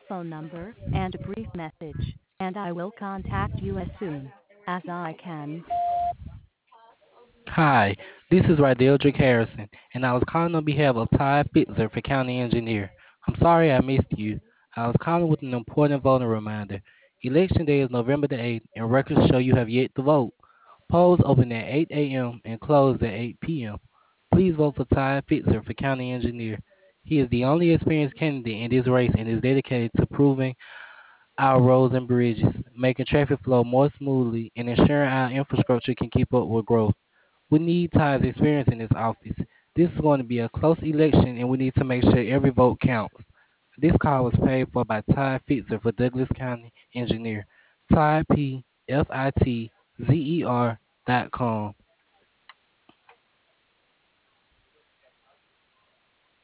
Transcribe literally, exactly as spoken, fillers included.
phone number and a brief message, and I will contact you as soon as I can. Hi, this is Rydeldrick Harrison, and I was calling on behalf of Ty Fitzer for County Engineer. I'm sorry I missed you. I was calling with an important voter reminder. Election day is November the eighth, and records show you have yet to vote. Polls open at eight a m and close at eight p m. Please vote for Ty Fitzer for County Engineer. He is the only experienced candidate in this race and is dedicated to improving our roads and bridges, making traffic flow more smoothly, and ensuring our infrastructure can keep up with growth. We need Ty's experience in this office. This is going to be a close election, and we need to make sure every vote counts. This call was paid for by Ty Fitzer for Douglas County Engineer. Ty P F I T Z E R dot com.